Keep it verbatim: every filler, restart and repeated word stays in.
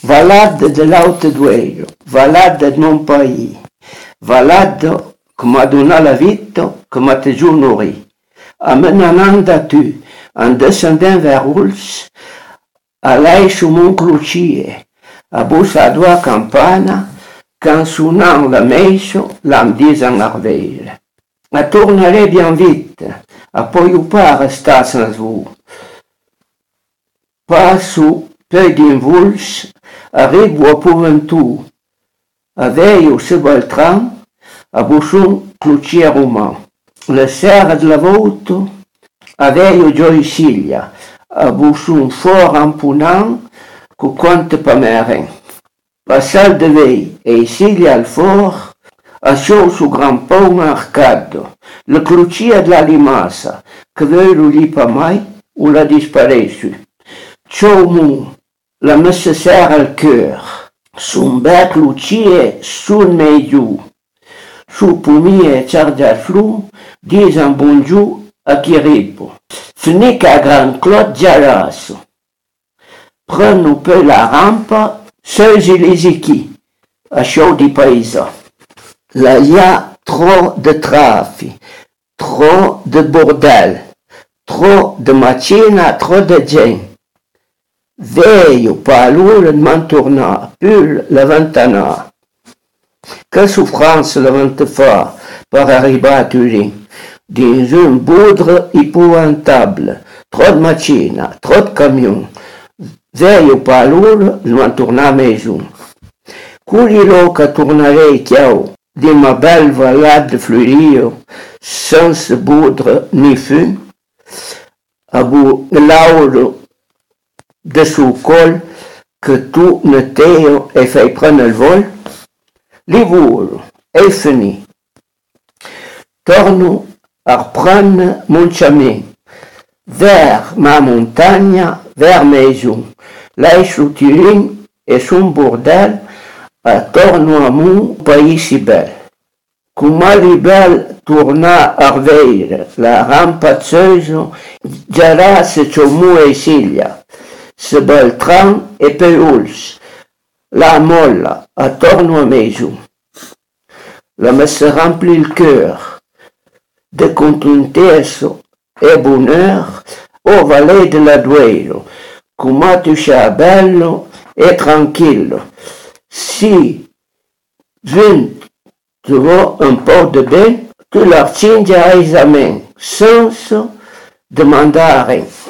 Valade de l'Alto Duero, valade de mon pays, valade que m'a donné la vie, que m'a toujours nourri. Amenant tu, en descendant vers Uls, à l'ail sous mon cloutier, à Boussadoua campana, qu'en sonnant la mèche, l'âme disant l'arveille. Je tournerai bien vite, à poi pas rester sans vous. Pas sous peu d'invuls, arrive au pouventou, à veille au sebaltran, à bouchon cloutier roman. Le serre de la voûte, à veille au joïcilia, à bouchon fort empunant, que compte pas merin. La salle de veille, et ici il y a le fort, à chaud sous grand pont arcade, le cloutier de la limassa, que veut le pas mai, ou l'a disparu. Chaud mou, la me se serre le cœur, son bec cloutier sous meillou, sous pommier charda flou, dis un bonjour à Kiripo. Fini qu'à grand Claude Jarasso. Prends un peu la rampe, seuls et les équipes, à chaud des paysans. Là, il y a trop de trafic, trop de bordel, trop de machines, trop de gens. Veille pas lourd de m'entourner, pull le ventana. Que souffrance le vent fort pour arriver à Turin, dans une boudre épouvantable, trop de machines, trop de camions. Veille pas lourd de m'entourner à maison. Courilo que tournerai chiao, de ma belle valade de fleurir, sans boudre ni feu, à bout de l'aure de sous col, que tout ne t'ait et fait prendre le vol, l'hiver est fini. Torne à reprendre mon chemin, vers ma montagne, vers maison, là sous Turin et son bordel, à torne à mon pays si belle. Comment les belles tourna à veille, la rampatseuse, giara se ciomou et Silia. Ce Beltran et Peuls, la molle, à torno à maison. La me se remplit le cœur de contentesse et bonheur au valet de la Duero, comment tu seras bello et tranquille. Si vint tu vois un peu de bien, tu leur tiens à examen, sans demander rien.